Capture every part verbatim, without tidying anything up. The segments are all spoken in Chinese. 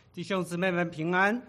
弟兄姊妹们平安。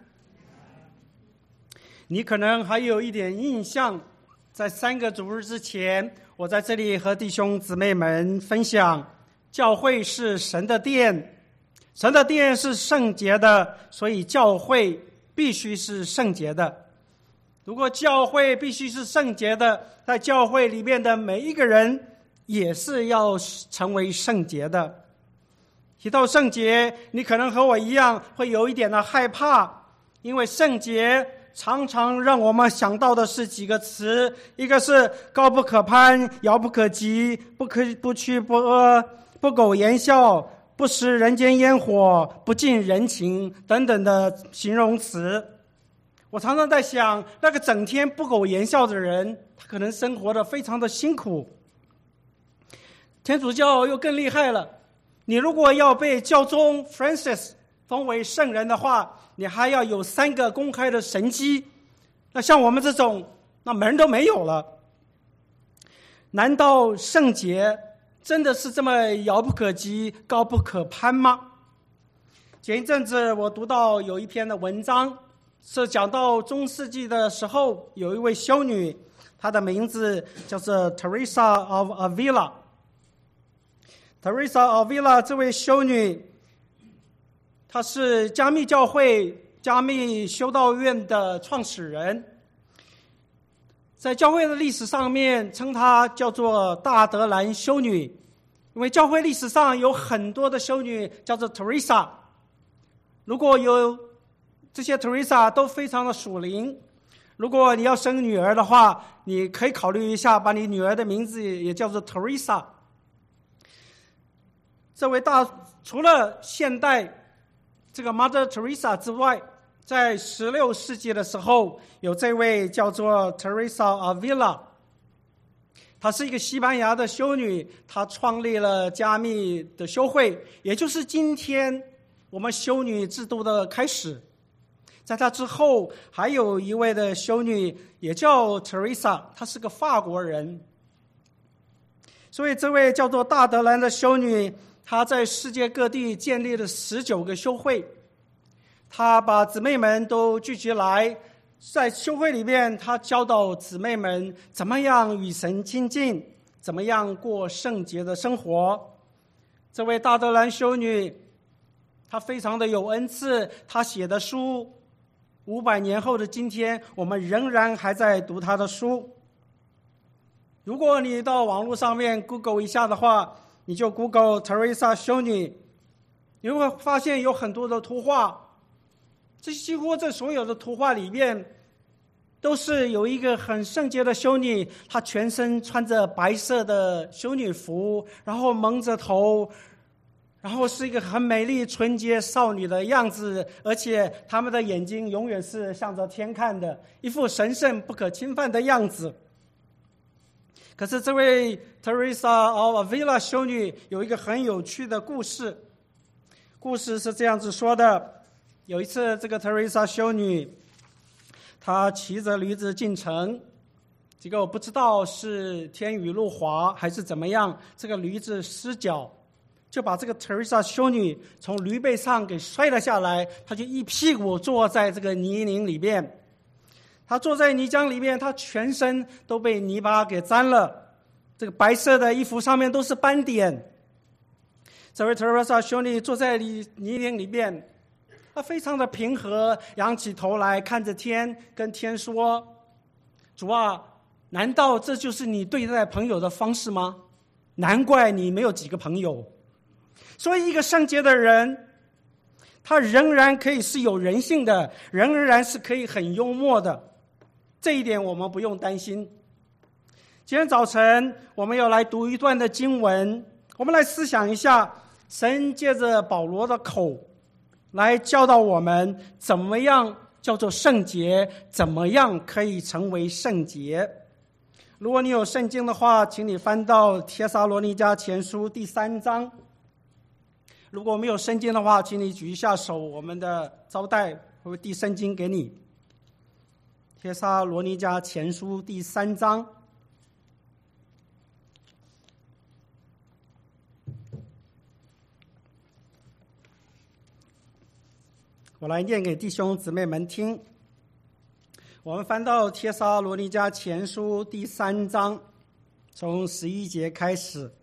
你可能还有一点印象，在三个主日之前，我在这里和弟兄姊妹们分享，教会是神的殿，神的殿是圣洁的，所以教会必须是圣洁的。如果教会必须是圣洁的，在教会里面的每一个人也是要成为圣洁的。提到圣洁，你可能和我一样会有一点的害怕，因为圣洁常常让我们想到的是几个词，一个是高不可攀，遥不可及，不可不屈不阿，不苟言笑，不食人间烟火，不近人情等等的形容词。我常常在想，那个整天不苟言笑的人，他可能生活得非常的辛苦。天主教又更厉害了，你如果要被教宗 Francis 封为圣人的话，你还要有三个公开的神迹，那像我们这种，那门都没有了。难道圣洁真的是这么遥不可及、高不可攀吗？前一阵子我读到有一篇的文章，是讲到中世纪的时候，有一位修女，她的名字叫做 Teresa of Avila。Teresa of Avila 这位修女，她是加密教会加密修道院的创始人，在教会的历史上面称她叫做大德兰修女，因为教会历史上有很多的修女叫做 Teresa。 如果有这些 Teresa 都非常的属灵，如果你要生女儿的话，你可以考虑一下把你女儿的名字也叫做 Teresa。这位大除了现代这个 Mother Teresa 之外，在十六世纪的时候，有这位叫做 Teresa of Avila， 她是一个西班牙的修女，她创立了加密的修会，也就是今天我们修女制度的开始。在她之后，还有一位的修女也叫 Teresa， 她是个法国人。所以这位叫做大德兰的修女，她在世界各地建立了十九个修会，她把姊妹们都聚集来，在修会里面，她教导姊妹们怎么样与神亲近，怎么样过圣洁的生活。这位大德兰修女，她非常的有恩赐，她写的书，五百年后的今天，我们仍然还在读她的书。如果你到网络上面 Google 一下的话，你就 Google Teresa 修女，你会发现有很多的图画，这几乎这所有的图画里面都是有一个很圣洁的修女，她全身穿着白色的修女服，然后蒙着头，然后是一个很美丽纯洁少女的样子，而且她们的眼睛永远是向着天看的，一副神圣不可侵犯的样子。可是这位 Teresa of Avila 修女有一个很有趣的故事，故事是这样子说的：有一次这个 Teresa 修女，她骑着驴子进城，这个我不知道是天雨路滑还是怎么样，这个驴子失脚，就把这个 Teresa 修女从驴背上给摔了下来，她就一屁股坐在这个泥泞里面。她坐在泥浆里面，她全身都被泥巴给沾了，这个白色的衣服上面都是斑点。这位 Teresa 修女坐在泥泞里面，她非常的平和，仰起头来看着天，跟天说：主啊，难道这就是你对待朋友的方式吗？难怪你没有几个朋友。所以一个圣洁的人，他仍然可以是有人性的，仍然是可以很幽默的，这一点我们不用担心。今天早晨我们要来读一段的经文，我们来思想一下，神借着保罗的口来教导我们怎么样叫做圣洁，怎么样可以成为圣洁。如果你有圣经的话，请你翻到帖撒罗尼迦前书第三章。如果没有圣经的话，请你举一下手，我们的招待会递圣经给你。帖撒罗尼迦前书第三章。 我来念给弟兄姊妹们听。我们翻到帖撒罗尼迦前书第三章，从十一节开始。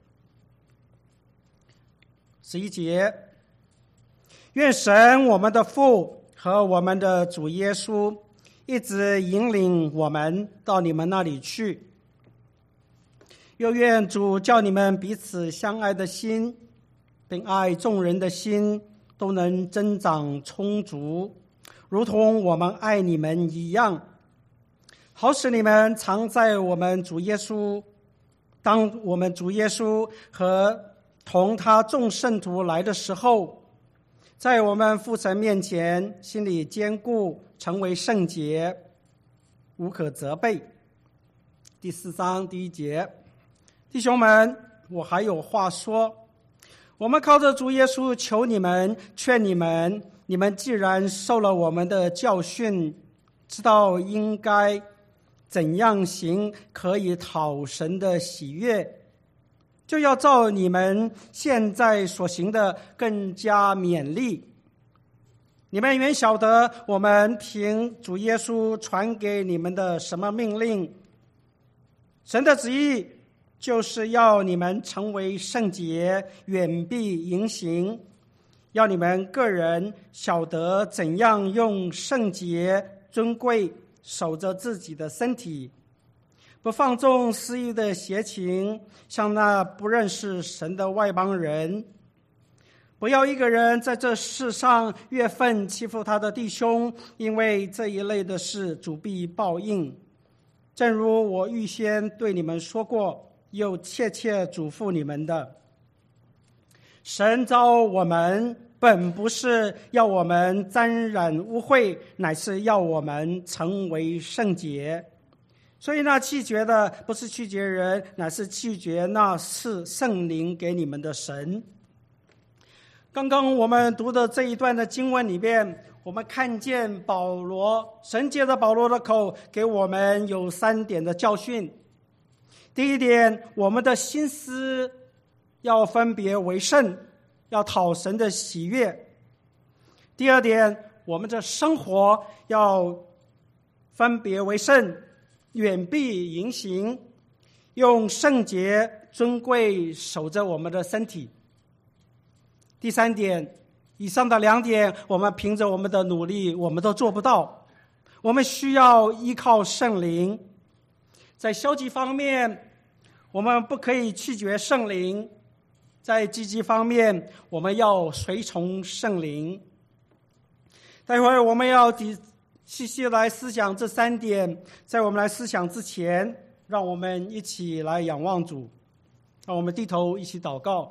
十一节，愿神我们的父和我们的主耶稣一直引领我们到你们那里去，又愿主叫你们彼此相爱的心并爱众人的心都能增长充足，如同我们爱你们一样，好使你们常在我们主耶稣当我们主耶稣和同他众圣徒来的时候，在我们父神面前心里坚固，成为圣洁，无可责备。第四章第一节，弟兄们，我还有话说，我们靠着主耶稣求你们，劝你们，你们既然受了我们的教训，知道应该怎样行可以讨神的喜悦，就要照你们现在所行的更加勉励。你们原晓得我们凭主耶稣传给你们的什么命令，神的旨意就是要你们成为圣洁，远避淫行，要你们个人晓得怎样用圣洁尊贵守着自己的身体，不放纵私欲的邪情，像那不认识神的外邦人。不要一个人在这世上越分欺负他的弟兄，因为这一类的事主必报应。正如我预先对你们说过，又切切嘱咐你们的，神召我们本不是要我们沾染污秽，乃是要我们成为圣洁。所以那弃绝的不是弃绝人，乃是弃绝那赐圣灵给你们的神。刚刚我们读的这一段的经文里面，我们看见保罗，神借着保罗的口给我们有三点的教训。第一点，我们的心思要分别为圣，要讨神的喜悦。第二点，我们的生活要分别为圣，远避淫行，用圣洁尊贵守着我们的身体。第三点，以上的两点我们凭着我们的努力我们都做不到，我们需要依靠圣灵。在消极方面，我们不可以拒绝圣灵；在积极方面，我们要随从圣灵。待会儿我们要细细来思想这三点，在我们来思想之前，让我们一起来仰望主，让我们低头一起祷告。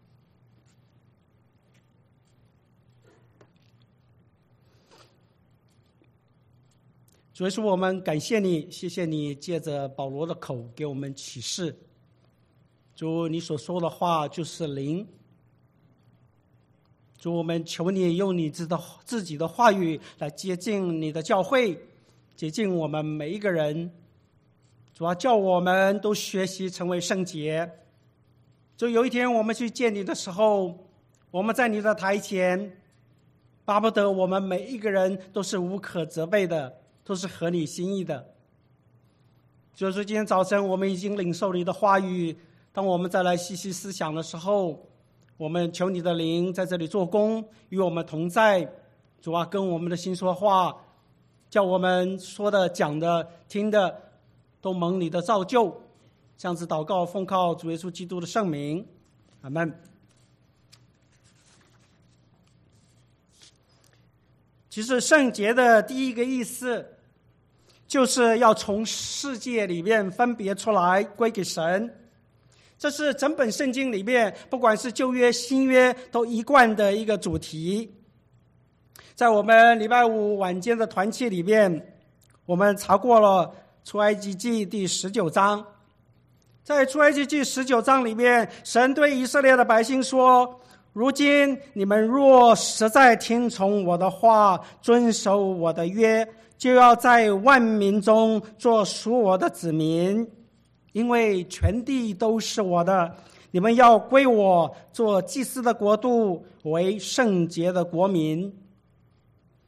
主耶稣，我们感谢你，谢谢你借着保罗的口给我们启示。主，你所说的话就是灵。主，我们求你用你自己的话语来接近你的教会，接近我们每一个人。主啊，叫我们都学习成为圣洁。就有一天我们去见你的时候，我们在你的台前，巴不得我们每一个人都是无可责备的，都是合你心意的。就是今天早晨我们已经领受你的话语，当我们再来细细思想的时候，我们求你的灵在这里做工，与我们同在。主啊，跟我们的心说话，叫我们说的讲的听的都蒙你的造就。这样子祷告，奉靠主耶稣基督的圣名，阿们。其实圣洁的第一个意思就是要从世界里面分别出来归给神，这是整本圣经里面不管是旧约新约都一贯的一个主题。在我们礼拜五晚间的团契里面，我们查过了出埃及记第十九章。在出埃及记十九章里面，神对以色列的百姓说，如今你们若实在听从我的话，遵守我的约，就要在万民中做属我的子民，因为全地都是我的，你们要归我，做祭司的国度，为圣洁的国民。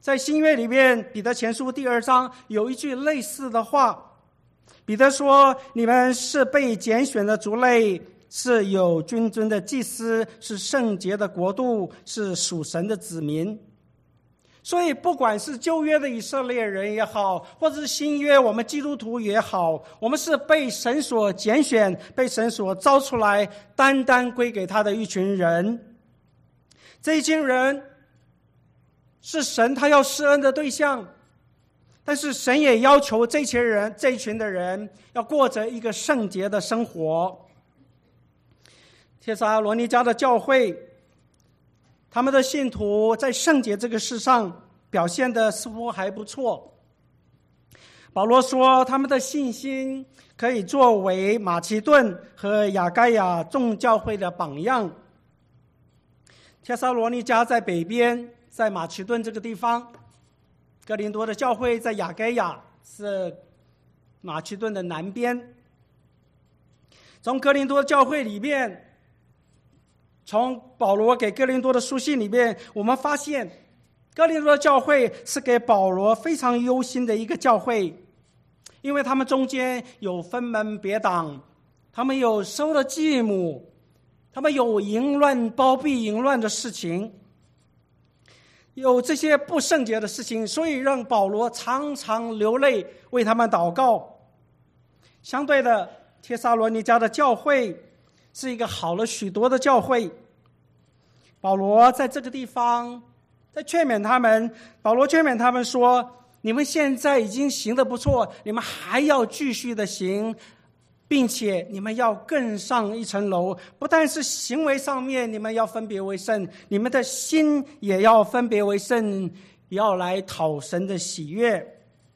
在新约里面，彼得前书第二章有一句类似的话，彼得说：你们是被拣选的族类，是有君尊的祭司，是圣洁的国度，是属神的子民。所以不管是旧约的以色列人也好，或者是新约我们基督徒也好，我们是被神所拣选，被神所招出来，单单归给他的一群人。这一群人是神他要施恩的对象，但是神也要求这群人这一群的人要过着一个圣洁的生活。帖撒罗尼迦的教会，他们的信徒在圣洁这个事上表现的似乎还不错。保罗说他们的信心可以作为马其顿和亚该亚众教会的榜样。帖撒罗尼迦在北边，在马其顿这个地方，哥林多的教会在亚该亚，是马其顿的南边。从哥林多教会里面，从保罗给哥林多的书信里面，我们发现哥林多的教会是给保罗非常忧心的一个教会，因为他们中间有分门别党，他们有收了继母，他们有淫乱包庇淫乱的事情，有这些不圣洁的事情，所以让保罗常常流泪为他们祷告。相对的，帖撒罗尼迦的教会是一个好了许多的教会。保罗在这个地方在劝勉他们，保罗劝勉他们说，你们现在已经行得不错，你们还要继续的行，并且你们要更上一层楼，不但是行为上面你们要分别为圣，你们的心也要分别为圣，也要来讨神的喜悦。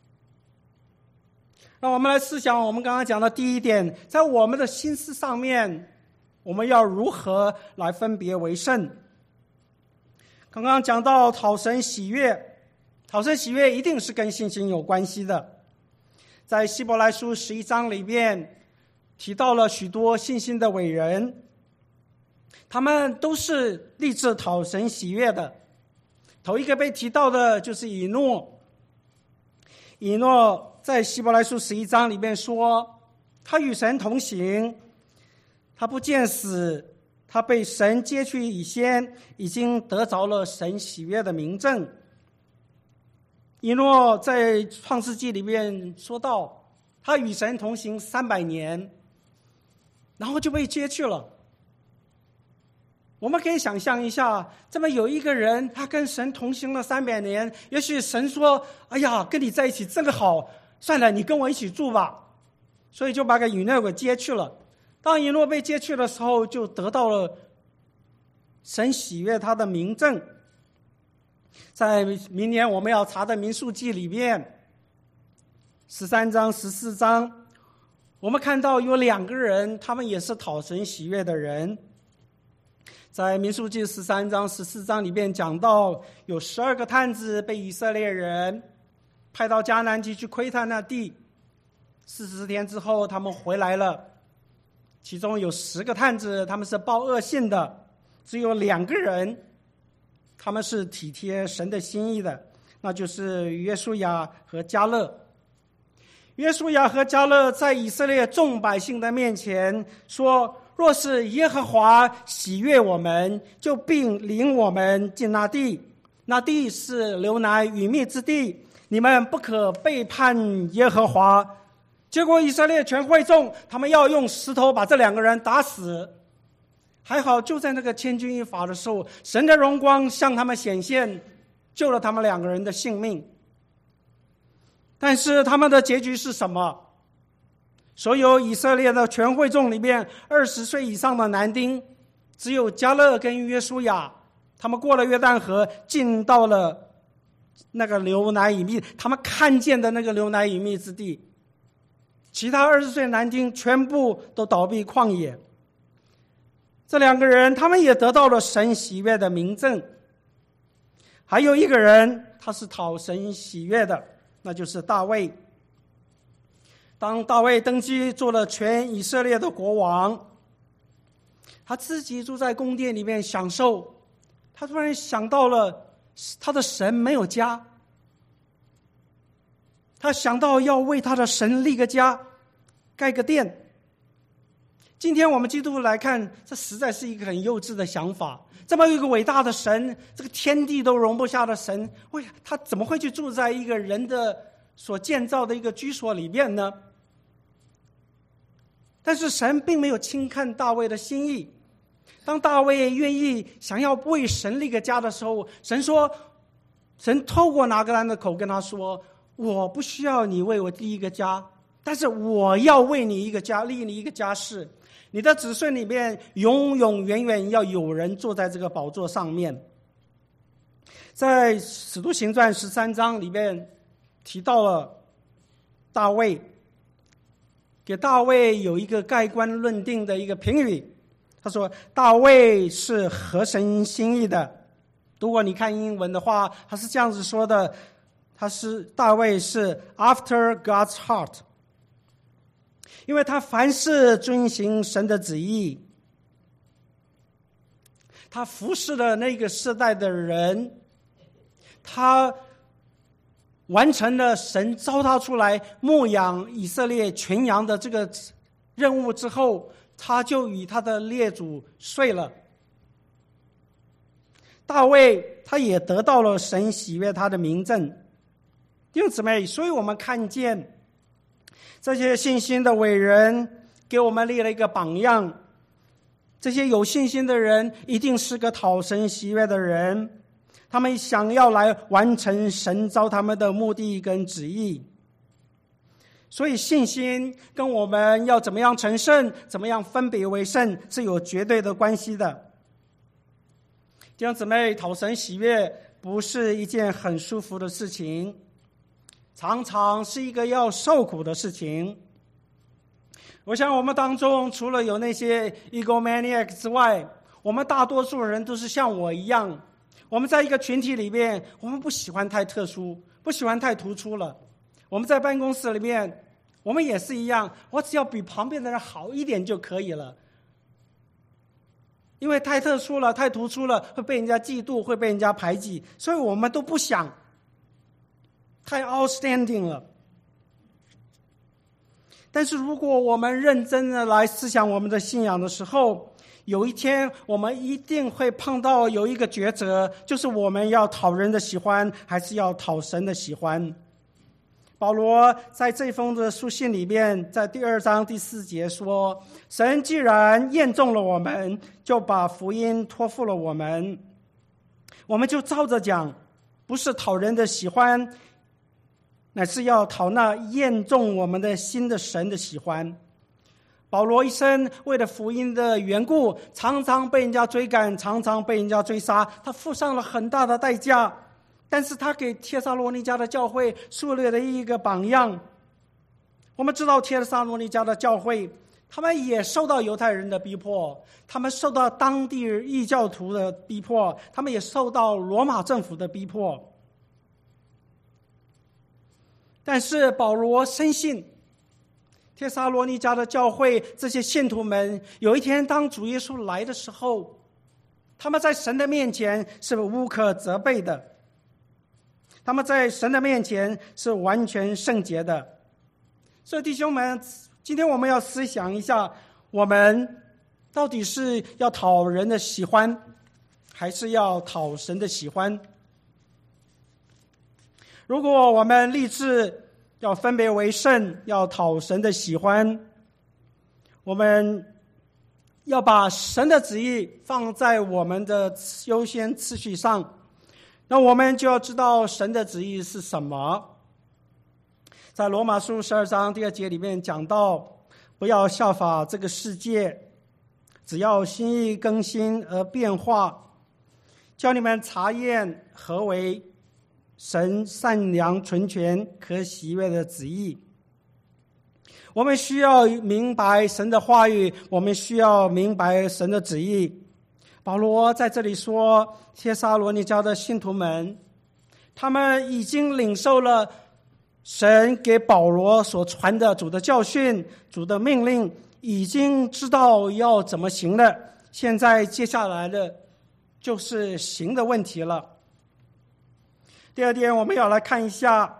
让我们来思想我们刚刚讲的第一点，在我们的心思上面，我们要如何来分别为圣。刚刚讲到讨神喜悦，讨神喜悦一定是跟信心有关系的。在希伯来书十一章里面提到了许多信心的伟人，他们都是立志讨神喜悦的。头一个被提到的就是以诺。以诺在希伯来书十一章里面说，他与神同行，他不见死，他被神接去以先，已经得着了神喜悦的明证。以诺在创世纪里面说到，他与神同行三百年，然后就被接去了。我们可以想象一下，这么有一个人，他跟神同行了三百年，也许神说，哎呀，跟你在一起真的好，算了，你跟我一起住吧，所以就把个以诺给接去了。当以诺被接去的时候，就得到了神喜悦他的明证。在明年我们要查的民数记里面十三章十四章，我们看到有两个人，他们也是讨神喜悦的人。在民数记十三章十四章里面讲到，有十二个探子被以色列人派到迦南地去窥探那地，四十天之后他们回来了，其中有十个探子他们是报恶信的，只有两个人他们是体贴神的心意的，那就是约书亚和迦勒。约书亚和迦勒在以色列众百姓的面前说，若是耶和华喜悦我们，就必领我们进那地，那地是流奶与蜜之地，你们不可背叛耶和华。结果以色列全会众他们要用石头把这两个人打死，还好就在那个千钧一发的时候，神的荣光向他们显现，救了他们两个人的性命。但是他们的结局是什么？所有以色列的全会众里面，二十岁以上的男丁，只有迦勒跟约书亚，他们过了约旦河，进到了那个流奶与蜜，他们看见的那个流奶与蜜之地。其他二十岁男丁全部都倒闭旷野。这两个人他们也得到了神喜悦的明证。还有一个人他是讨神喜悦的，那就是大卫。当大卫登基做了全以色列的国王，他自己住在宫殿里面享受，他突然想到了他的神没有家， 他想到要为他的神立个家，盖个殿。今天我们基督徒来看，这实在是一个很幼稚的想法。这么一个伟大的神，这个天地都容不下的神，喂，他怎么会去住在一个人的所建造的一个居所里面呢？但是神并没有轻看大卫的心意。当大卫愿意想要为神立个家的时候，神说，神透过拿戈兰的口跟他说，我不需要你为我立一个家，但是我要为你一个家，立你一个家室。你的子孙里面永永远远要有人坐在这个宝座上面。在使徒行传十三章里面提到了大卫，给大卫有一个盖棺论定的一个评语。他说大卫是合神心意的。如果你看英文的话，他是这样子说的，他是大卫是 after God's heart， 因为他凡事遵行神的旨意，他服侍的那个世代的人，他完成了神召他出来牧养以色列全羊的这个任务之后，他就与他的列祖睡了。大卫他也得到了神喜悦他的名证。弟兄姊妹，所以我们看见这些信心的伟人给我们立了一个榜样。这些有信心的人一定是个讨神喜悦的人，他们想要来完成神召他们的目的跟旨意。所以信心跟我们要怎么样成圣，怎么样分别为圣是有绝对的关系的。弟兄姊妹，讨神喜悦不是一件很舒服的事情，常常是一个要受苦的事情。我想我们当中除了有那些 egomaniac 之外，我们大多数人都是像我一样，我们在一个群体里面，我们不喜欢太特殊，不喜欢太突出了。我们在办公室里面，我们也是一样，我只要比旁边的人好一点就可以了。因为太特殊了，太突出了，会被人家嫉妒，会被人家排挤，所以我们都不想太 outstanding 了。但是如果我们认真的来思想我们的信仰的时候，有一天我们一定会碰到有一个抉择，就是我们要讨人的喜欢，还是要讨神的喜欢。保罗在这封的书信里面，在第二章第四节说，神既然验中了我们，就把福音托付了我们，我们就照着讲，不是讨人的喜欢，乃是要讨那验中我们的心的神的喜欢。保罗一生为了福音的缘故，常常被人家追赶，常常被人家追杀，他付上了很大的代价。但是他给帖撒罗尼迦的教会树立了一个榜样。我们知道帖撒罗尼迦的教会，他们也受到犹太人的逼迫，他们受到当地异教徒的逼迫，他们也受到罗马政府的逼迫。但是保罗深信，帖撒罗尼迦的教会这些信徒们，有一天当主耶稣来的时候，他们在神的面前是无可责备的，他们在神的面前是完全圣洁的。所以弟兄们，今天我们要思想一下，我们到底是要讨人的喜欢，还是要讨神的喜欢？如果我们立志要分别为圣，要讨神的喜欢，我们要把神的旨意放在我们的优先次序上，那我们就要知道神的旨意是什么。在罗马书十二章第二节里面讲到，不要效法这个世界，只要心意更新而变化，叫你们查验何为神善良纯全可喜悦的旨意。我们需要明白神的话语，我们需要明白神的旨意。保罗在这里说，帖撒罗尼迦的信徒们，他们已经领受了神给保罗所传的主的教训，主的命令，已经知道要怎么行了。现在接下来的就是行的问题了。第二点，我们要来看一下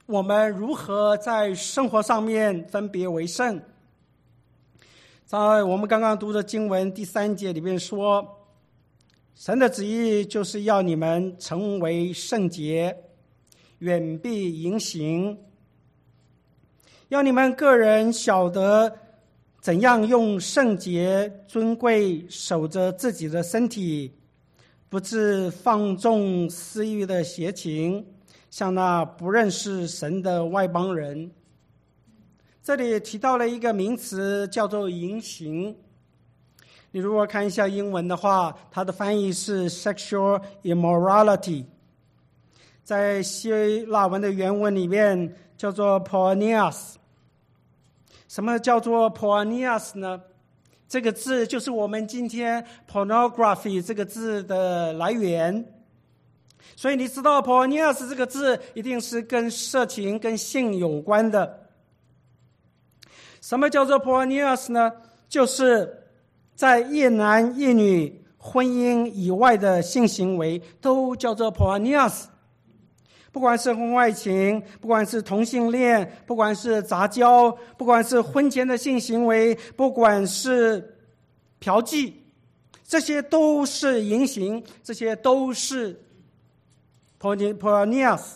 我们如何在生活上面分别为圣。在我们刚刚读的经文第三节里面说，神的旨意就是要你们成为圣洁，远避淫行，要你们个人晓得怎样用圣洁尊贵守着自己的身体，不致放纵私欲的邪情，像那不认识神的外邦人。这里提到了一个名词叫做淫行，你如果看一下英文的话，它的翻译是 sexual immorality， 在希腊文的原文里面叫做 porneas。 什么叫做 porneas 呢？这个字就是我们今天 pornography 这个字的来源。所以你知道 porneas 这个字一定是跟色情跟性有关的。什么叫做 porneas 呢？就是在一男一女婚姻以外的性行为都叫做 porneas。 不管是婚外情，不管是同性恋，不管是杂交，不管是婚前的性行为，不管是嫖妓，这些都是淫行，这些都是 porneas。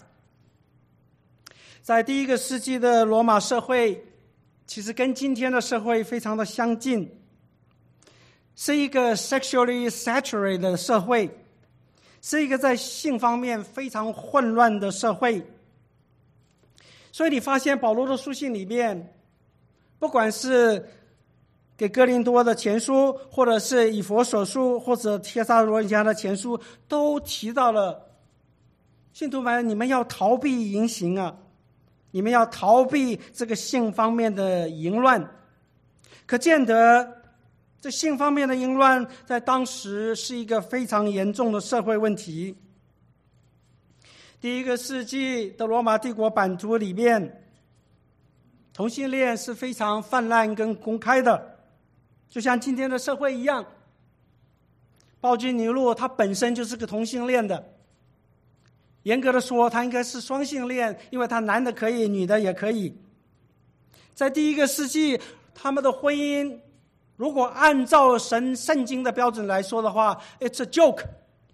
在第一个世纪的罗马社会，其实跟今天的社会非常的相近，是一个 sexually saturated 的社会，是一个在性方面非常混乱的社会。所以你发现保罗的书信里面，不管是给哥林多的前书，或者是以弗所书，或者帖撒罗尼迦的前书，都提到了信徒们，你们要逃避淫行啊，你们要逃避这个性方面的淫乱。可见得这性方面的淫乱在当时是一个非常严重的社会问题。第一个世纪的罗马帝国版图里面，同性恋是非常泛滥跟公开的，就像今天的社会一样。暴君尼禄他本身就是个同性恋的，严格的说他应该是双性恋，因为他男的可以，女的也可以。在第一个世纪，他们的婚姻如果按照神圣经的标准来说的话， it's a joke。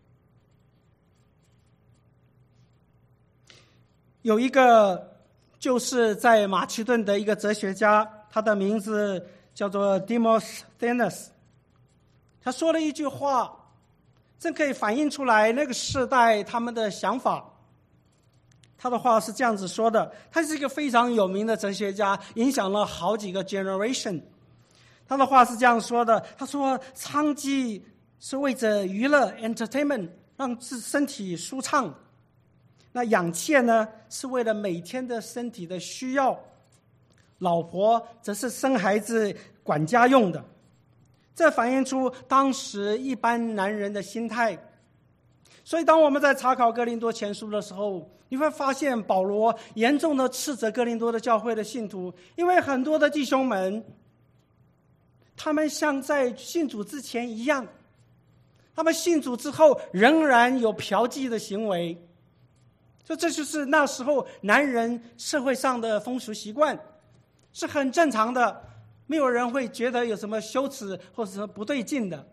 有一个就是在马其顿的一个哲学家，他的名字叫做 Demosthenes， 他说了一句话，正可以反映出来那个世代他们的想法。他的话是这样子说的，他是一个非常有名的哲学家，影响了好几个 generation。 他的话是这样说的，他说娼妓是为着娱乐 entertainment， 让自身体舒畅，那养妾呢是为了每天的身体的需要，老婆则是生孩子管家用的。这反映出当时一般男人的心态。所以当我们在查考哥林多前书的时候，你会发现保罗严重的斥责哥林多的教会的信徒，因为很多的弟兄们，他们像在信主之前一样，他们信主之后仍然有嫖妓的行为。所以这就是那时候男人社会上的风俗习惯，是很正常的，没有人会觉得有什么羞耻或者什么不对劲的。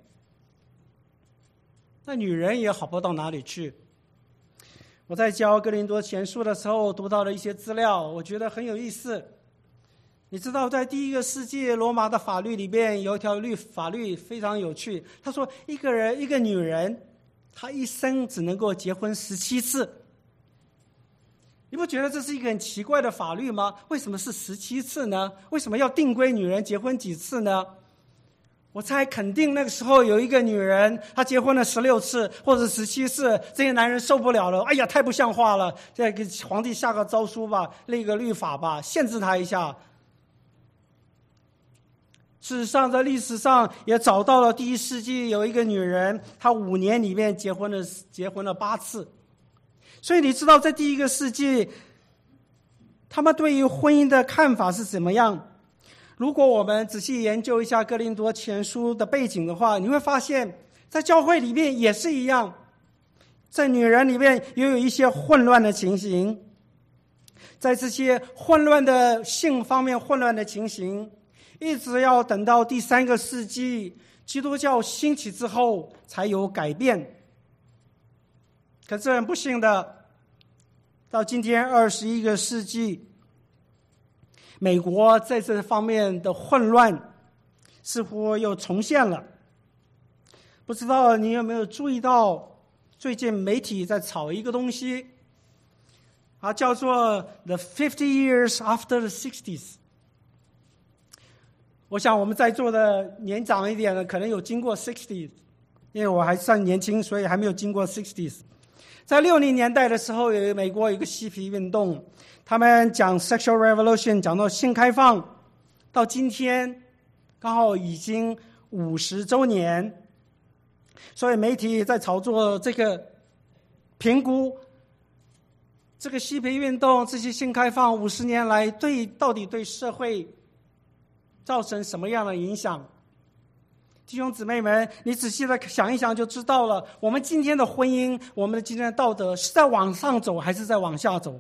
那女人也好不到哪里去。我在教哥林多前书的时候读到了一些资料，我觉得很有意思。你知道在第一个世纪罗马的法律里边有一条律法律非常有趣，他说一个人一个女人她一生只能够结婚十七次。你不觉得这是一个很奇怪的法律吗？为什么是十七次呢？为什么要定规女人结婚几次呢？我猜肯定那个时候有一个女人，她结婚了十六次或者十七次，这些男人受不了了，哎呀，太不像话了，再给皇帝下个诏书吧，立个律法吧，限制她一下。事实上在历史上也找到了第一世纪有一个女人，她五年里面结婚了结婚了八次。所以你知道在第一个世纪他们对于婚姻的看法是怎么样？如果我们仔细研究一下哥林多前书的背景的话，你会发现在教会里面也是一样，在女人里面也有一些混乱的情形。 在这些混乱的性方面混乱的情形，一直要等到第三个世纪基督教兴起之后才有改变。可是很不幸的，到今天二十一个世纪，美国在这方面的混乱似乎又重现了。不知道你有没有注意到，最近媒体在炒一个东西，啊，叫做 The Fifty Years After the Sixties。我想我们在座的年长一点的可能有经过 sixties， 因为我还算年轻，所以还没有经过 sixties。在六零年代的时候，有美国有一个嬉皮运动，他们讲 sexual revolution， 讲到性开放，到今天刚好已经五十周年，所以媒体在炒作这个评估这个嬉皮运动，这些性开放五十年来对到底对社会造成什么样的影响。弟兄姊妹们，你仔细的想一想就知道了，我们今天的婚姻，我们的今天的道德是在往上走还是在往下走。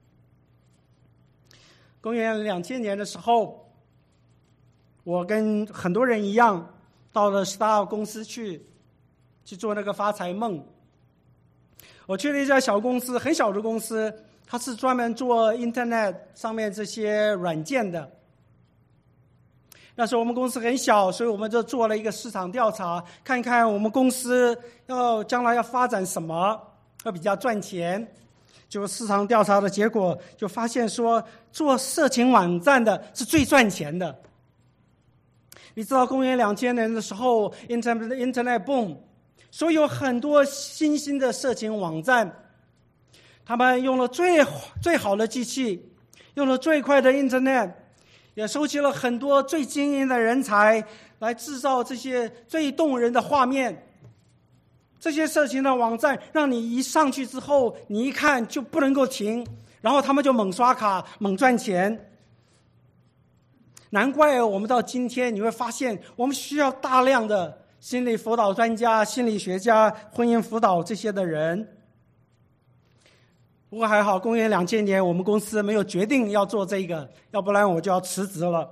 公元两千年的时候，我跟很多人一样到了 Star 公司去去做那个发财梦。我去了一家小公司，很小的公司，它是专门做 Internet 上面这些软件的。那时候我们公司很小，所以我们就做了一个市场调查，看看我们公司要将来要发展什么会比较赚钱。就市场调查的结果就发现说，做色情网站的是最赚钱的。你知道公元两千年的时候 Internet Internet boom， 所以有很多新兴的色情网站，他们用了最最好的机器，用了最快的 Internet，也收集了很多最精英的人才来制造这些最动人的画面。这些色情的网站让你一上去之后，你一看就不能够停，然后他们就猛刷卡猛赚钱。难怪我们到今天你会发现，我们需要大量的心理辅导专家、心理学家、婚姻辅导这些的人。不过还好，公元两千年我们公司没有决定要做这个，要不然我就要辞职了。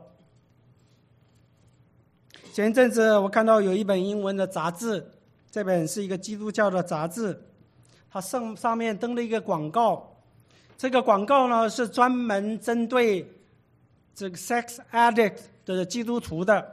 前一阵子我看到有一本英文的杂志，这本是一个基督教的杂志，它上上面登了一个广告。这个广告呢是专门针对这个 sex addict 的基督徒的。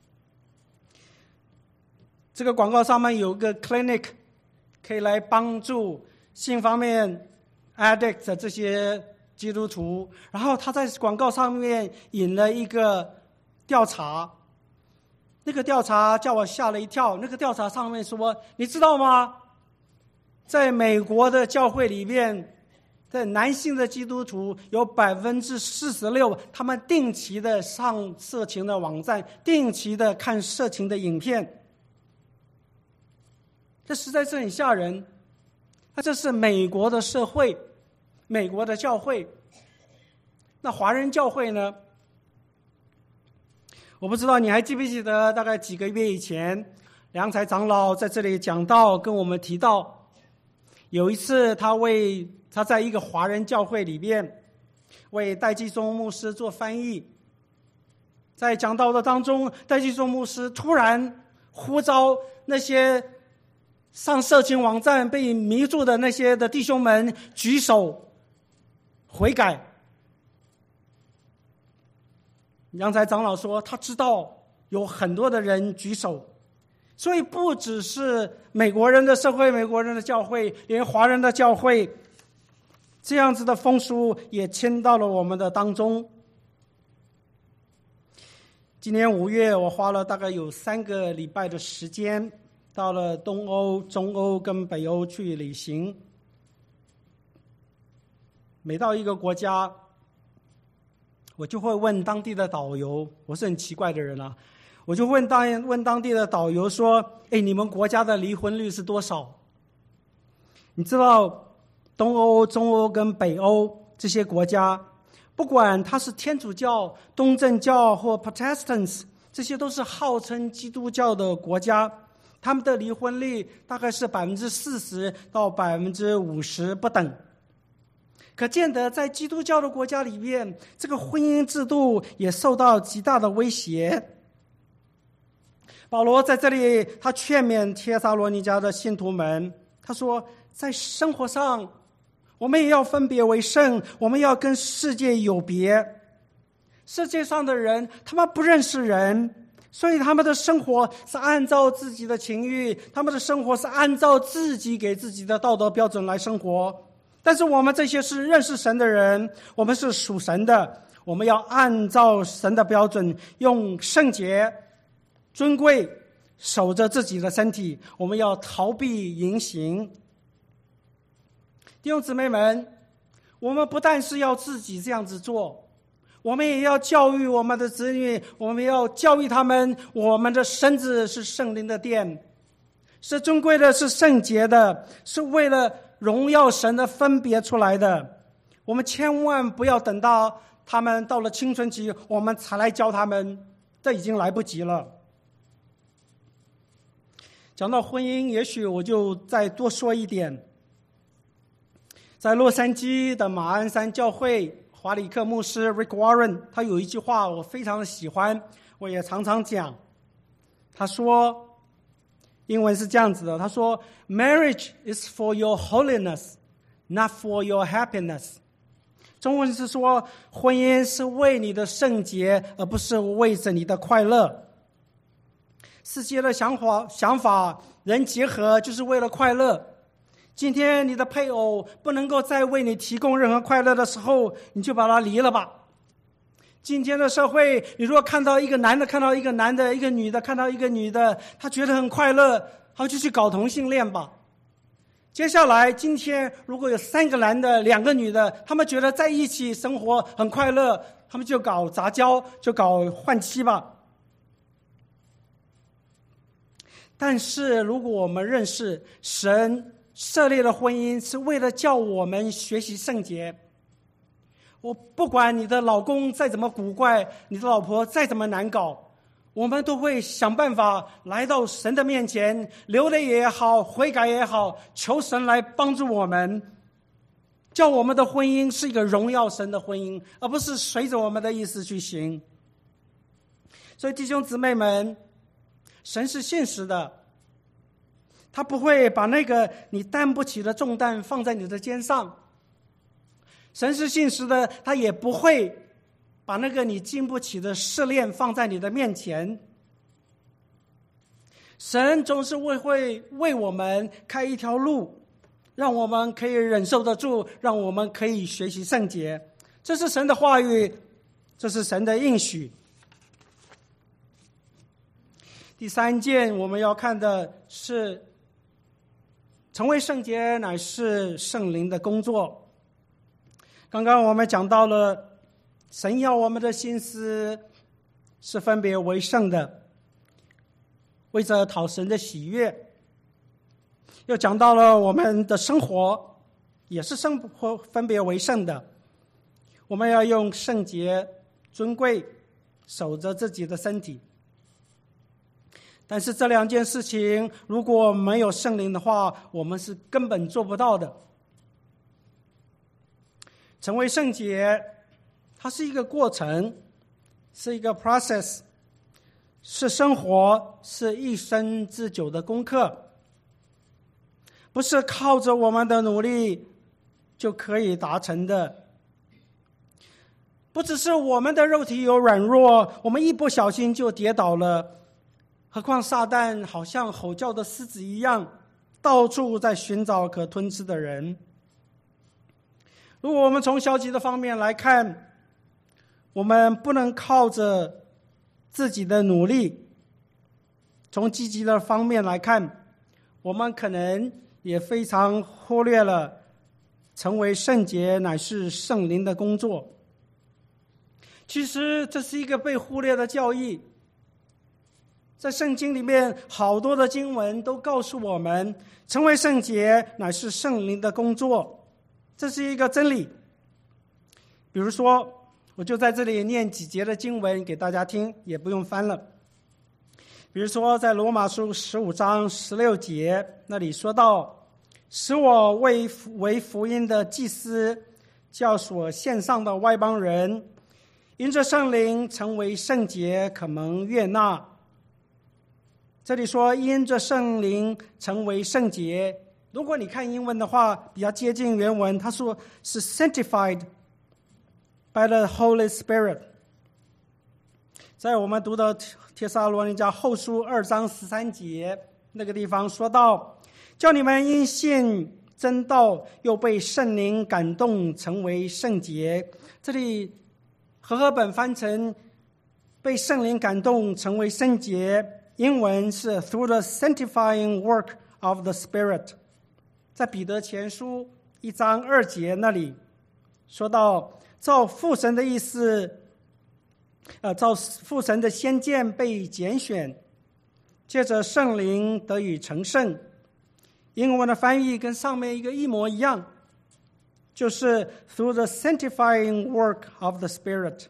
这个广告上面有个 clinic， 可以来帮助性方面addict 的这些基督徒，然后他在广告上面引了一个调查，那个调查叫我吓了一跳。那个调查上面说，你知道吗？在美国的教会里面，在男性的基督徒有百分之四十六，他们定期的上色情的网站，定期的看色情的影片。这实在是很吓人。那这是美国的社会，美国的教会。那华人教会呢？我不知道你还记不记得，大概几个月以前，梁才长老在这里讲道，跟我们提到，有一次他为他在一个华人教会里面为戴季忠牧师做翻译，在讲道的当中，戴季忠牧师突然呼召那些上色情网站被迷住的那些的弟兄们举手悔改。梁才长老说，他知道有很多的人举手，所以不只是美国人的社会、美国人的教会，连华人的教会这样子的风俗也迁到了我们的当中。今年五月，我花了大概有三个礼拜的时间，到了东欧、中欧跟北欧去旅行。每到一个国家，我就会问当地的导游，我是很奇怪的人啊，我就问当问当地的导游说：“哎，你们国家的离婚率是多少？”你知道，东欧、中欧跟北欧这些国家，不管它是天主教、东正教或 Protestants， 这些都是号称基督教的国家，他们的离婚率大概是百分之四十到百分之五十不等。 可见得在基督教的国家里面，这个婚姻制度也受到极大的威胁。保罗在这里他劝勉帖撒罗尼迦的信徒们，他说在生活上我们也要分别为圣，我们要跟世界有别。世界上的人他们不认识人，所以他们的生活是按照自己的情欲，他们的生活是按照自己给自己的道德标准来生活。但是我们这些是认识神的人，我们是属神的，我们要按照神的标准，用圣洁尊贵守着自己的身体，我们要逃避淫行。弟兄姊妹们，我们不但是要自己这样子做，我们也要教育我们的子女，我们要教育他们，我们的身子是圣灵的殿，是尊贵的，是圣洁的，是为了荣耀神的分别出来的。我们千万不要等到他们到了青春期我们才来教他们，这已经来不及了。讲到婚姻，也许我就再多说一点。在洛杉矶的马鞍山教会，华里克牧师 Rick Warren 他有一句话我非常的喜欢，我也常常讲。他说，英文是这样子的，他说 Marriage is for your holiness, not for your happiness。 中文是说，婚姻是为你的圣洁，而不是为着你的快乐。世界的想法想法人结合就是为了快乐。今天你的配偶不能够再为你提供任何快乐的时候，你就把他离了吧。今天的社会，你如果看到一个男的看到一个男的，一个女的看到一个女的，他觉得很快乐，他就去搞同性恋吧。接下来今天如果有三个男的两个女的，他们觉得在一起生活很快乐，他们就搞杂交，就搞换妻吧。但是如果我们认识神设立的婚姻是为了叫我们学习圣洁，我不管你的老公再怎么古怪，你的老婆再怎么难搞，我们都会想办法来到神的面前，流泪也好，悔改也好，求神来帮助我们，叫我们的婚姻是一个荣耀神的婚姻，而不是随着我们的意思去行。所以弟兄姊妹们，神是信实的，他不会把那个你担不起的重担放在你的肩上。神是信实的，他也不会把那个你经不起的试炼放在你的面前。神总是会会为我们开一条路，让我们可以忍受得住，让我们可以学习圣洁。这是神的话语，这是神的应许。第三件我们要看的是，成为圣洁乃是圣灵的工作。刚刚我们讲到了，神要我们的心思是分别为圣的，为着讨神的喜悦。又讲到了我们的生活也是生活分别为圣的，我们要用圣洁尊贵守着自己的身体。但是这两件事情如果没有圣灵的话，我们是根本做不到的。成为圣洁它是一个过程，是一个 process， 是生活，是一生之久的功课，不是靠着我们的努力就可以达成的。不只是我们的肉体有软弱，我们一不小心就跌倒了，何况撒旦好像吼叫的狮子一样，到处在寻找可吞吃的人。如果我们从消极的方面来看，我们不能靠着自己的努力；从积极的方面来看，我们可能也非常忽略了成为圣洁乃是圣灵的工作。其实这是一个被忽略的教义，在圣经里面好多的经文都告诉我们，成为圣洁乃是圣灵的工作，这是一个真理。比如说，我就在这里念几节的经文给大家听，也不用翻了。比如说在罗马书十五章十六节那里说到，使我为为福音的祭司， 叫所献上的外邦人因着圣灵成为圣洁，可蒙悦纳。这里说因着圣灵成为圣洁，如果你看英文的话比较接近原文，他说是 sanctified by the Holy Spirit。 在我们读的帖撒罗尼迦后书二章十三节那个地方说到，叫你们因信真道，又被圣灵感动，成为圣洁。这里和合本翻成被圣灵感动成为圣洁，英文是 through the sanctifying work of the Spirit。 在彼得前书一章二节那里说到，照父神的意思，呃，照父神的先见被拣选，借着圣灵得以成圣。英文的翻译跟上面一个一模一样，就是 through the sanctifying work of the Spirit。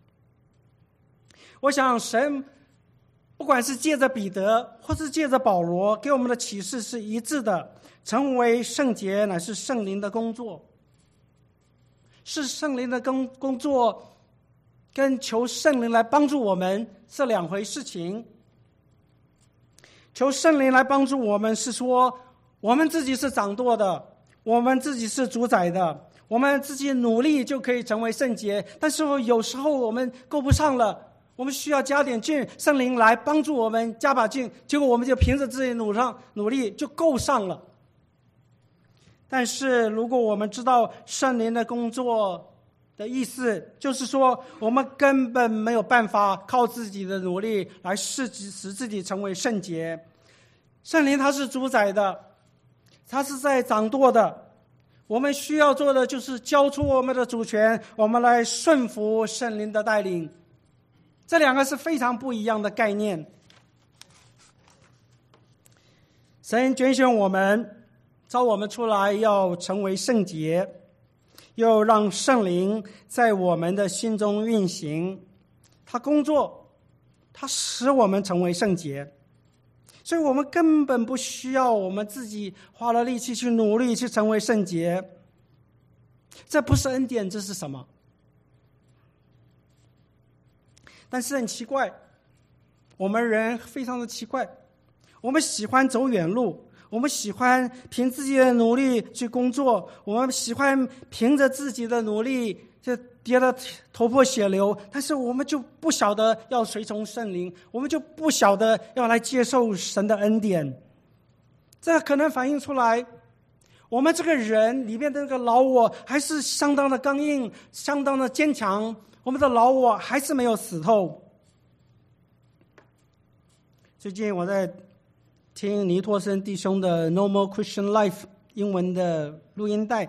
我想神不管是借着彼得或是借着保罗，给我们的启示是一致的，成为圣洁乃是圣灵的工作。是圣灵的工工作跟求圣灵来帮助我们是两回事情。求圣灵来帮助我们是说我们自己是掌舵的，我们自己是主宰的，我们自己努力就可以成为圣洁。但是有时候我们够不上了，我们需要加点劲，圣灵来帮助我们加把劲，结果我们就凭着自己努上努力就够上了。但是如果我们知道圣灵的工作的意思，就是说我们根本没有办法靠自己的努力来使使自己成为圣洁。圣灵他是主宰的，他是在掌舵的，我们需要做的就是交出我们的主权，我们来顺服圣灵的带领。这两个是非常不一样的概念。神拣选我们，召我们出来要成为圣洁，又让圣灵在我们的心中运行，他工作，他使我们成为圣洁。所以我们根本不需要我们自己花了力气去努力去成为圣洁。这不是恩典，这是什么？但是很奇怪，我们人非常的奇怪，我们喜欢走远路，我们喜欢凭自己的努力去工作，我们喜欢凭着自己的努力就跌得头破血流，但是我们就不晓得要随从圣灵，我们就不晓得要来接受神的恩典。这可能反映出来我们这个人里面的那个老我还是相当的刚硬，相当的坚强，我们的老我还是没有死透。最近我在听尼托森弟兄的 No More Christian Life 英文的录音带，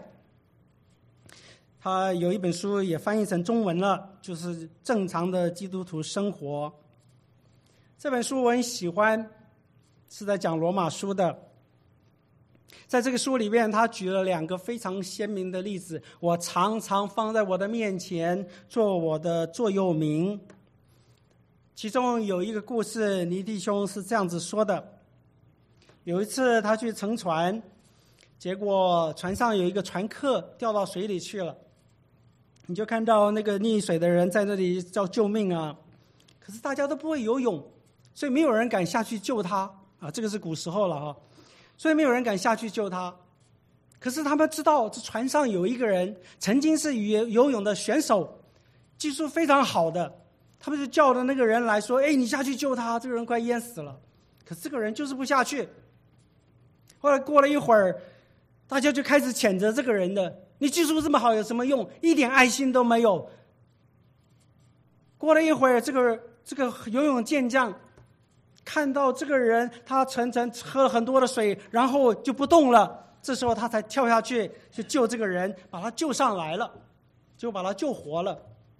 他有一本书也翻译成中文了，就是正常的基督徒生活。这本书我很喜欢，是在讲罗马书的。在这个书里面他举了两个非常鲜明的例子，我常常放在我的面前做我的座右铭。其中有一个故事，尼弟兄是这样子说的：有一次他去乘船，结果船上有一个船客掉到水里去了，你就看到那个溺水的人在那里叫救命啊，可是大家都不会游泳，所以没有人敢下去救他啊，这个是古时候了哈，所以没有人敢下去救他。可是他们知道这船上有一个人曾经是游泳的选手，技术非常好的，他们就叫的那个人来说，哎，你下去救他，这个人快淹死了。可是这个人就是不下去。后来过了一会儿，大家就开始谴责这个人的，你技术这么好有什么用，一点爱心都没有。过了一会儿，这个这个游泳健将看到这个人他沉沉喝了很多的水，然后就不动了，这时候他才跳下去去救这个人，把他救上来了，就把他救活了。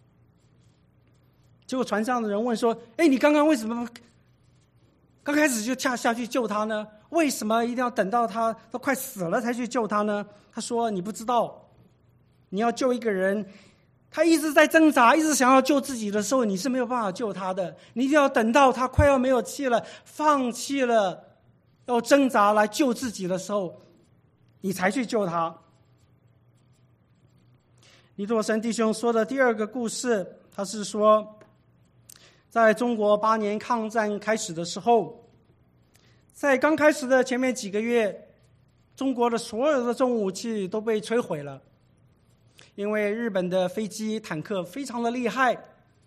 结果船上的人问说，哎，你刚刚为什么刚开始就跳下去救他呢？为什么一定要等到他都快死了才去救他呢？他说，你不知道，你要救一个人，他一直在挣扎，一直想要救自己的时候，你是没有办法救他的，你一定要等到他快要没有气了，放弃了要挣扎来救自己的时候，你才去救他。 尼托生弟兄说的第二个故事，他是说，在中国八年抗战开始的时候，在刚开始的前面几个月，中国的所有的重武器都被摧毁了，因为日本的飞机坦克非常的厉害，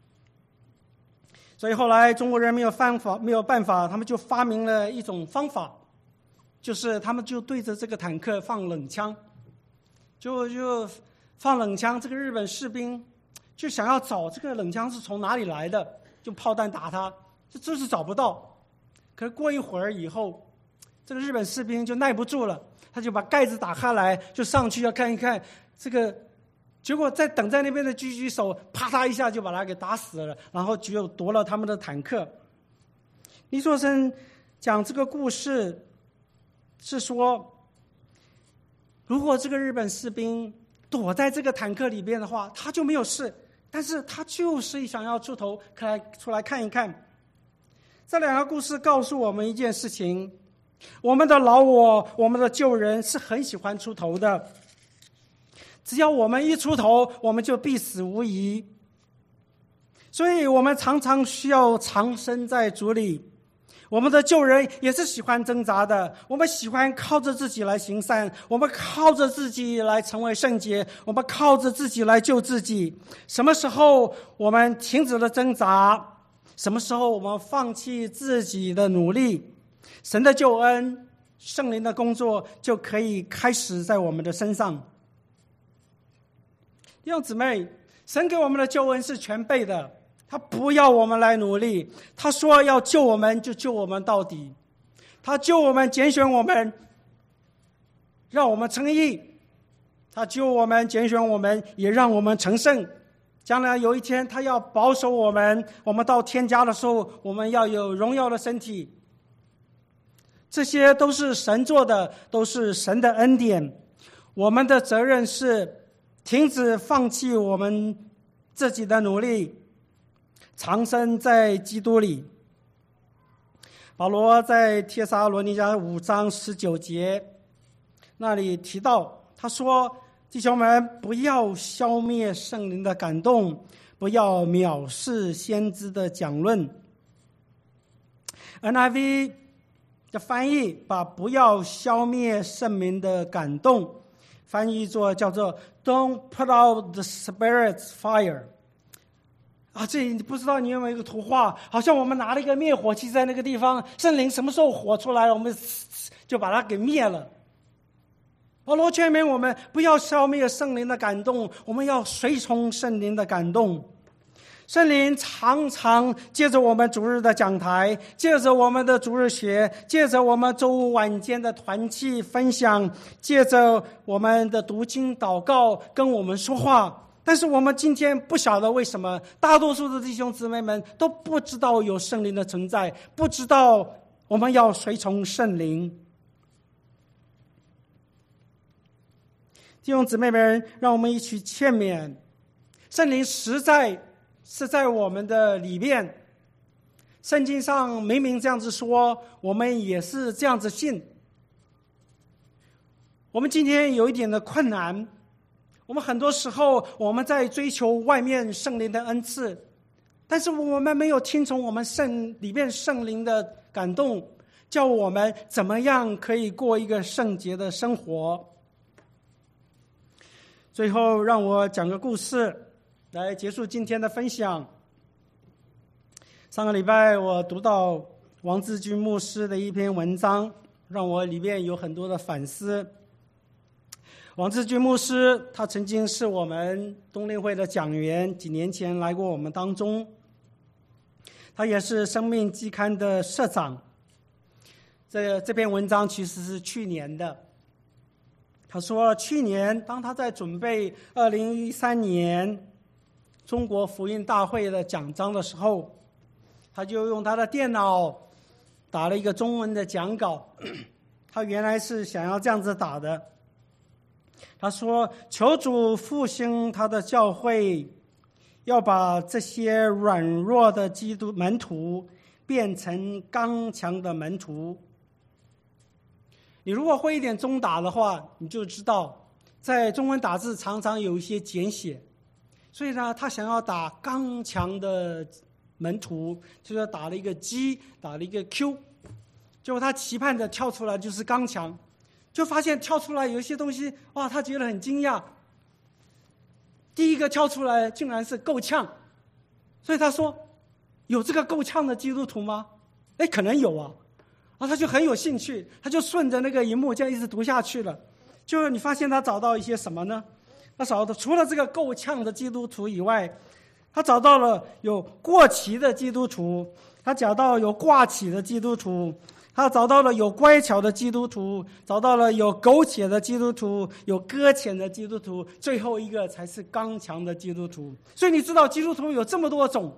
所以后来中国人没有办法没有办法他们就发明了一种方法，就是他们就对着这个坦克放冷枪，就就放冷枪，这个日本士兵就想要找这个冷枪是从哪里来的，用炮弹打他，这就是找不到。可是过一会儿以后，这个日本士兵就耐不住了，他就把盖子打开来，就上去要看一看这个，结果在等在那边的狙击手啪嗒一下就把他给打死了，然后就夺了他们的坦克。尼托生讲这个故事是说，如果这个日本士兵躲在这个坦克里边的话，他就没有事，但是他就是想要出头来出来看一看。这两个故事告诉我们一件事情，我们的老我，我们的旧人是很喜欢出头的，只要我们一出头，我们就必死无疑。所以我们常常需要藏身在主里。我们的旧人也是喜欢挣扎的，我们喜欢靠着自己来行善，我们靠着自己来成为圣洁，我们靠着自己来救自己。什么时候我们停止了挣扎，什么时候我们放弃自己的努力，神的救恩、圣灵的工作就可以开始在我们的身上。弟兄姊妹，神给我们的救恩是全备的，他不要我们来努力，他说要救我们就救我们到底，他救我们，拣选我们，让我们称义，他救我们，拣选我们，也让我们成圣。将来有一天他要保守我们，我们到天家的时候，我们要有荣耀的身体。这些都是神做的，都是神的恩典。我们的责任是停止放弃我们自己的努力，藏身在基督里。保罗在帖撒罗尼迦五章十九节那里提到，他说，弟兄们，不要消灭圣灵的感动，不要藐视先知的讲论。 N I V 的翻译把不要消灭圣灵的感动翻译作叫做 Don't put out the Spirit's fire。 啊，这你不知道你有没有一个图画，好像我们拿了一个灭火器在那个地方，圣灵什么时候火出来了，我们就把它给灭了。保罗劝勉我们不要消灭圣灵的感动，我们要随从圣灵的感动。圣灵常常借着我们主日的讲台，借着我们的主日学，借着我们周五晚间的团契分享，借着我们的读经祷告跟我们说话。但是我们今天不晓得为什么大多数的弟兄姊妹们都不知道有圣灵的存在，不知道我们要随从圣灵。弟兄姊妹们，让我们一起劝勉，圣灵实在是在我们的里面，圣经上明明这样子说，我们也是这样子信。我们今天有一点的困难，我们很多时候我们在追求外面圣灵的恩赐，但是我们没有听从我们圣里面圣灵的感动，叫我们怎么样可以过一个圣洁的生活。最后让我讲个故事来结束今天的分享。上个礼拜我读到王志军牧师的一篇文章，让我里面有很多的反思。王志军牧师他曾经是我们冬令会的讲员，几年前来过我们当中，他也是生命季刊的社长。这这篇文章其实是去年的。他说去年当他在准备二零一三年中国福音大会的讲章的时候，他就用他的电脑打了一个中文的讲稿。他原来是想要这样子打的，他说，求主复兴他的教会，要把这些软弱的基督门徒变成刚强的门徒。你如果会一点中打的话，你就知道在中文打字常常有一些简写，所以呢，他想要打刚强的门徒，就是打了一个 G， 打了一个 Q， 结果他期盼着跳出来就是刚强，就发现跳出来有一些东西，哇，他觉得很惊讶。第一个跳出来竟然是够呛，所以他说：“有这个够呛的基督徒吗？”哎，可能有啊，然后他就很有兴趣，他就顺着那个荧幕这样一直读下去了。就是你发现他找到一些什么呢？他找到除了这个够呛的基督徒以外，他找到了有过期的基督徒，他找到有挂起的基督徒，他找到了有乖巧的基督徒，找到了有苟且的基督徒，有搁浅的基督徒，最后一个才是刚强的基督徒。所以你知道基督徒有这么多种。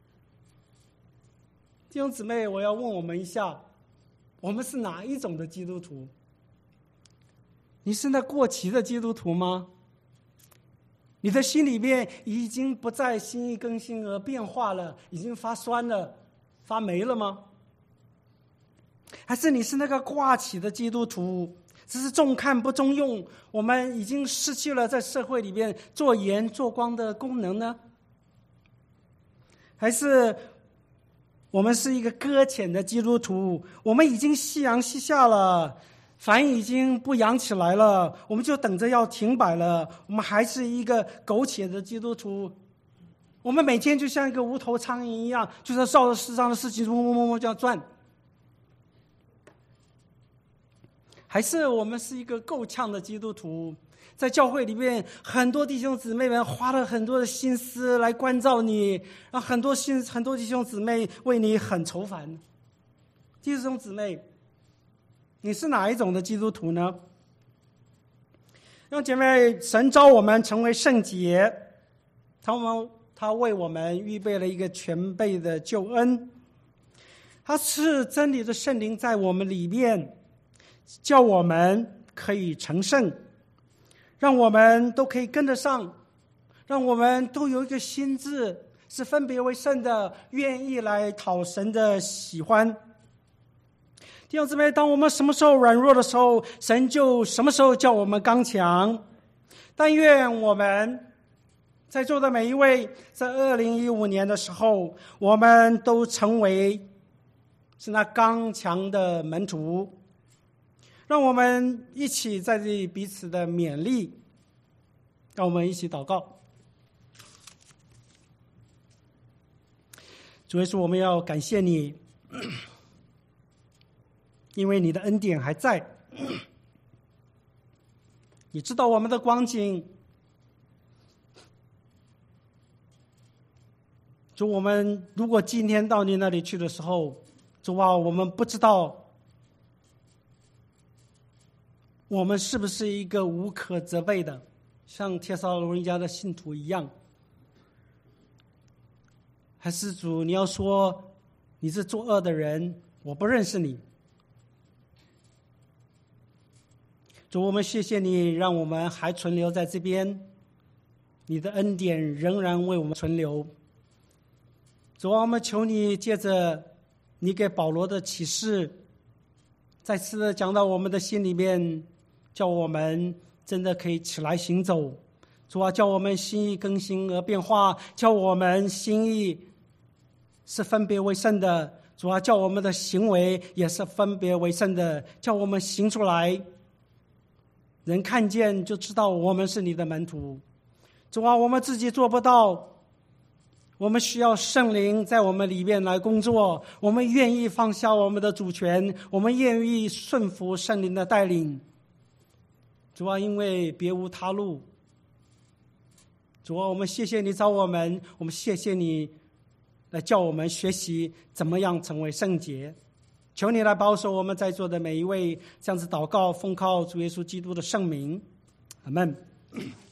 弟兄姊妹，我要问我们一下，我们是哪一种的基督徒？你是那过期的基督徒吗？你的心里面已经不再心意更新而变化了，已经发酸了，发霉了吗？还是你是那个挂起的基督徒，只是重看不重用，我们已经失去了在社会里面做盐做光的功能呢？还是我们是一个搁浅的基督徒，我们已经夕阳西下了，帆已经不扬起来了，我们就等着要停摆了，我们还是一个苟且的基督徒，我们每天就像一个无头苍蝇一样，就是照着世上的事情嗡嗡嗡嗡这样转。还是我们是一个够呛的基督徒，在教会里面很多弟兄姊妹们花了很多的心思来关照你，让很多心很多弟兄姊妹为你很愁烦。弟兄姊妹，你是哪一种的基督徒呢？弟兄姐妹，神召我们成为圣洁，他们他为我们预备了一个全备的救恩，他是真理的圣灵在我们里面，叫我们可以成圣，让我们都可以跟得上，让我们都有一个心志是分别为圣的，愿意来讨神的喜欢。弟兄姊妹，当我们什么时候软弱的时候，神就什么时候叫我们刚强。但愿我们在座的每一位，在二零一五年的时候，我们都成为是那刚强的门徒。让我们一起在这里彼此的勉励，让我们一起祷告。主耶稣，我们要感谢你，因为你的恩典还在，你知道我们的光景。主，我们如果今天到你那里去的时候，主啊，我们不知道我们是不是一个无可责备的，像帖撒罗尼迦的信徒一样？还是主，你要说你是作恶的人，我不认识你。主，我们谢谢你，让我们还存留在这边，你的恩典仍然为我们存留。主啊，我们求你借着你给保罗的启示，再次的讲到我们的心里面，叫我们真的可以起来行走。主啊，叫我们心意更新而变化，叫我们心意是分别为圣的。主啊，叫我们的行为也是分别为圣的，叫我们行出来，人看见就知道我们是你的门徒。主啊，我们自己做不到，我们需要圣灵在我们里面来工作，我们愿意放下我们的主权，我们愿意顺服圣灵的带领。主啊，因为别无他路。主啊，我们谢谢你召我们，我们谢谢你来叫我们学习怎么样成为圣洁。求你来保守我们在座的每一位，这样子祷告，奉靠主耶稣基督的圣名，阿们。